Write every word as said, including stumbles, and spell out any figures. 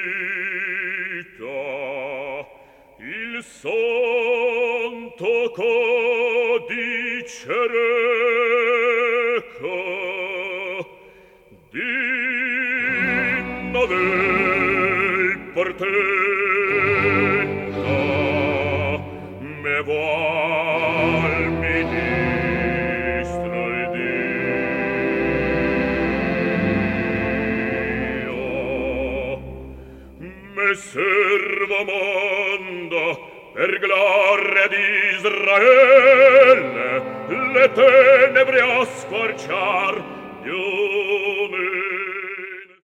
il santo codice reca d'inna dei partenta me vuol ministro ed io me serva manda per gloria di Israele le tenebre a squarciar più